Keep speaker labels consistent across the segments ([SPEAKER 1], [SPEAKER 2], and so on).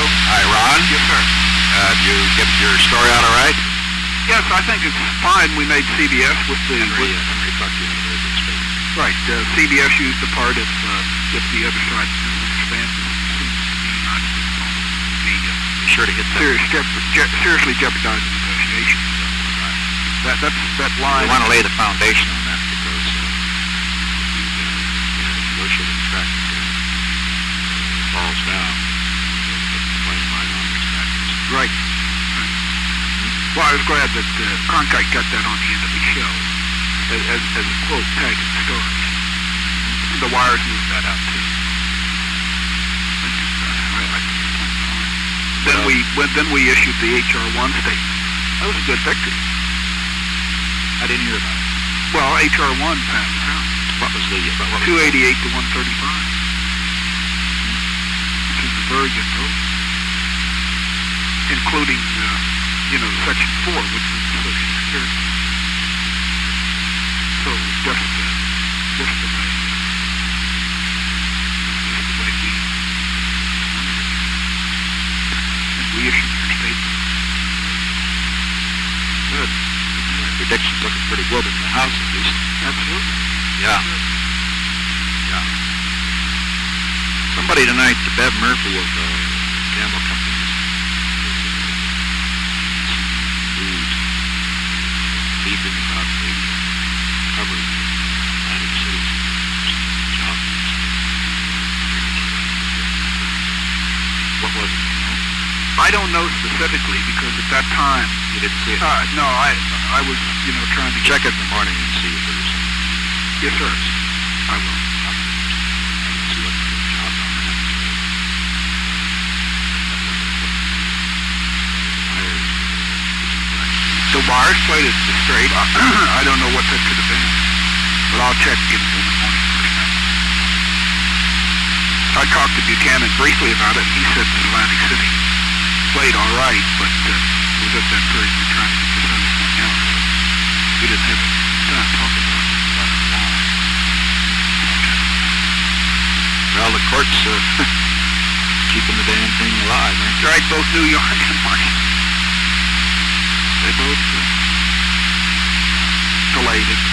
[SPEAKER 1] Hi, Ron.
[SPEAKER 2] Yes, sir.
[SPEAKER 1] Did you get your story out all right?
[SPEAKER 2] Yes, I think it's fine. We made CBS with the...
[SPEAKER 1] Henry thought you had a very good statement.
[SPEAKER 2] Right. CBS used the part of if the other side misunderstands it, seems to be not be
[SPEAKER 1] Be sure to hit that.
[SPEAKER 2] seriously jeopardizing negotiations. That line...
[SPEAKER 1] You want to lay the foundation on that because the negotiating track falls down.
[SPEAKER 2] Right. Well, I was glad that Cronkite got that on the end of the show as a quote tag in the story. The Wires moved that out too. Then we issued the HR1 statement. That was a good victory.
[SPEAKER 1] I didn't hear about it.
[SPEAKER 2] Well, HR1 passed around.
[SPEAKER 1] What was the...
[SPEAKER 2] 288 to 135. Which is a very good vote. Including, Section 4, which was Social Security. So just the way we issued your statement.
[SPEAKER 1] Good. My prediction's looking pretty good in the House, at least.
[SPEAKER 2] Absolutely.
[SPEAKER 1] Yeah. Yeah. Somebody tonight, Bev Murphy of Gamble Company, beeping about the cover of Atlantic City's job. What was it, you know?
[SPEAKER 2] I don't know specifically because at that time...
[SPEAKER 1] You didn't see it?
[SPEAKER 2] No, I was, trying to...
[SPEAKER 1] Check it in the morning and see if there's some...
[SPEAKER 2] Yes, sir. I will.
[SPEAKER 1] See what the job on that.
[SPEAKER 2] The Wires played it straight. I don't know what that could have been, but I'll check it in the morning. I talked to Buchanan briefly about it, and he said that Atlantic City played all right, but it was at that period we were trying to get this other thing out, so we didn't have time to talk about it long.
[SPEAKER 1] Well, the court's keeping the damn thing alive, aren't they?
[SPEAKER 2] Right, both New York and Washington. They both delayed it.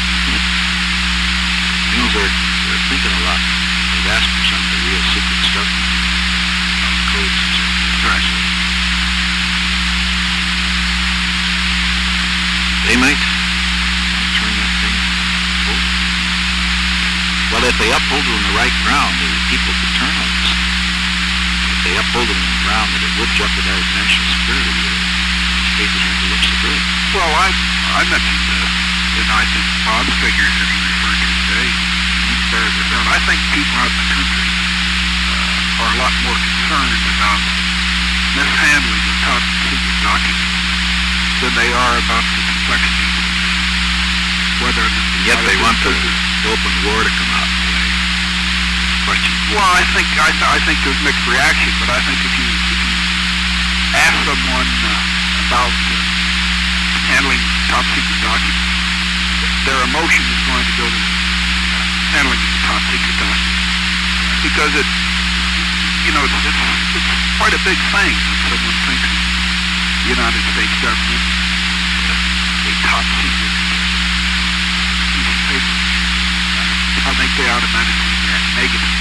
[SPEAKER 1] Means they're thinking a lot. They've asked for some of the real secret stuff. Codes and so forth.
[SPEAKER 2] Right.
[SPEAKER 1] They might turn that thing over. Well, if they uphold it on the right ground, the people could turn on this. If they uphold it on the ground that it would jeopardize national security, papers aren't to look so good.
[SPEAKER 2] Well, I mentioned and I think Bob's figures that he referred to today bears this out. I think people out in the country are a lot more concerned about mishandling of top secret documents than they are about the complexity of whether or not...
[SPEAKER 1] Yet they want the open war to come out. Question.
[SPEAKER 2] Well, I think there's mixed reaction, but I think if you ask someone about handling top secret documents, their emotion is going to go to handling the top secret documents because it's quite a big thing when someone thinks the United States government a top secret piece of paper. I think they automatically react negatively.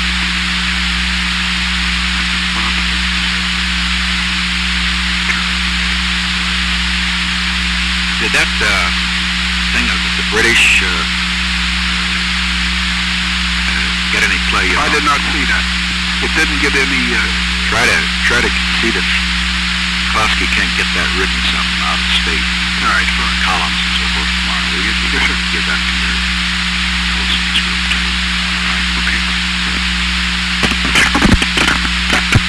[SPEAKER 1] Did that thing of the British get any play?
[SPEAKER 2] I did not see that. It didn't get any...
[SPEAKER 1] Try to see that Klosky can't get that written something out of state.
[SPEAKER 2] All right,
[SPEAKER 1] columns and so forth.